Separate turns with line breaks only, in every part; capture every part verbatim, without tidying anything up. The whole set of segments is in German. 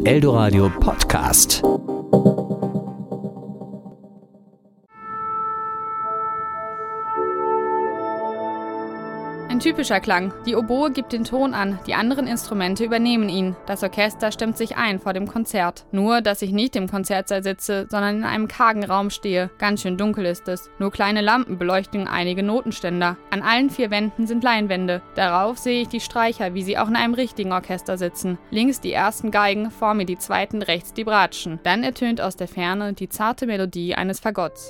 Eldoradio Podcast.
Ein typischer Klang. Die Oboe gibt den Ton an, die anderen Instrumente übernehmen ihn. Das Orchester stimmt sich ein vor dem Konzert. Nur, dass ich nicht im Konzertsaal sitze, sondern in einem kargen Raum stehe. Ganz schön dunkel ist es. Nur kleine Lampen beleuchten einige Notenständer. An allen vier Wänden sind Leinwände. Darauf sehe ich die Streicher, wie sie auch in einem richtigen Orchester sitzen. Links die ersten Geigen, vor mir die zweiten, rechts die Bratschen. Dann ertönt aus der Ferne die zarte Melodie eines Fagotts.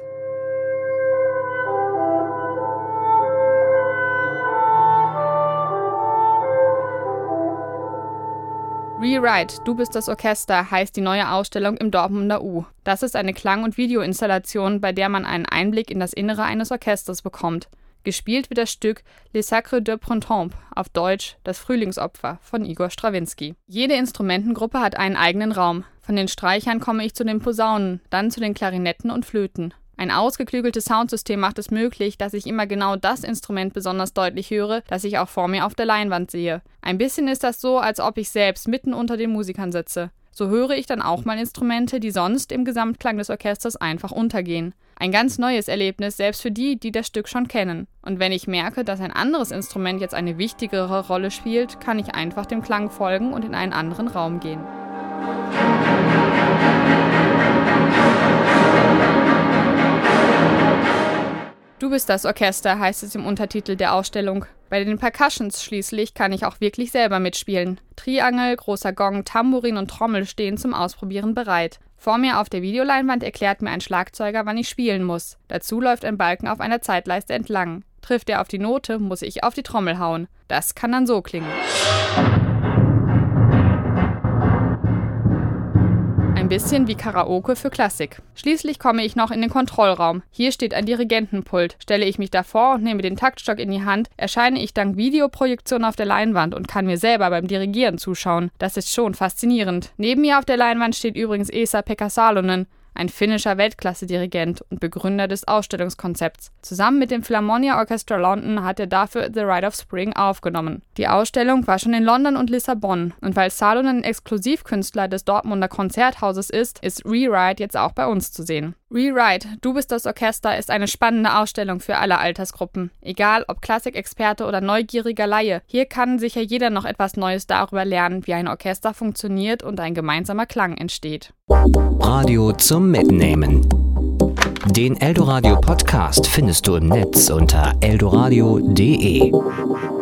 Rewrite, du bist das Orchester, heißt die neue Ausstellung im Dortmunder U. Das ist eine Klang- und Videoinstallation, bei der man einen Einblick in das Innere eines Orchesters bekommt. Gespielt wird das Stück Les Sacres de Printemps, auf Deutsch Das Frühlingsopfer von Igor Strawinski. Jede Instrumentengruppe hat einen eigenen Raum. Von den Streichern komme ich zu den Posaunen, dann zu den Klarinetten und Flöten. Ein ausgeklügeltes Soundsystem macht es möglich, dass ich immer genau das Instrument besonders deutlich höre, das ich auch vor mir auf der Leinwand sehe. Ein bisschen ist das so, als ob ich selbst mitten unter den Musikern sitze. So höre ich dann auch mal Instrumente, die sonst im Gesamtklang des Orchesters einfach untergehen. Ein ganz neues Erlebnis, selbst für die, die das Stück schon kennen. Und wenn ich merke, dass ein anderes Instrument jetzt eine wichtigere Rolle spielt, kann ich einfach dem Klang folgen und in einen anderen Raum gehen. Du bist das Orchester, heißt es im Untertitel der Ausstellung. Bei den Percussions schließlich kann ich auch wirklich selber mitspielen. Triangel, großer Gong, Tambourin und Trommel stehen zum Ausprobieren bereit. Vor mir auf der Videoleinwand erklärt mir ein Schlagzeuger, wann ich spielen muss. Dazu läuft ein Balken auf einer Zeitleiste entlang. Trifft er auf die Note, muss ich auf die Trommel hauen. Das kann dann so klingen. Ein bisschen wie Karaoke für Klassik. Schließlich komme ich noch in den Kontrollraum. Hier steht ein Dirigentenpult. Stelle ich mich davor und nehme den Taktstock in die Hand, erscheine ich dank Videoprojektion auf der Leinwand und kann mir selber beim Dirigieren zuschauen. Das ist schon faszinierend. Neben mir auf der Leinwand steht übrigens Esa-Pekka Salonen, ein finnischer Weltklasse-Dirigent und Begründer des Ausstellungskonzepts. Zusammen mit dem Philharmonia Orchestra London hat er dafür The Rite of Spring aufgenommen. Die Ausstellung war schon in London und Lissabon. Und weil Salonen Exklusivkünstler des Dortmunder Konzerthauses ist, ist Rewrite jetzt auch bei uns zu sehen. Rewrite, du bist das Orchester, ist eine spannende Ausstellung für alle Altersgruppen. Egal ob Klassikexperte oder neugieriger Laie, hier kann sicher jeder noch etwas Neues darüber lernen, wie ein Orchester funktioniert und ein gemeinsamer Klang entsteht.
Radio zum Mitnehmen. Den Eldoradio Podcast findest du im Netz unter eldoradio punkt de.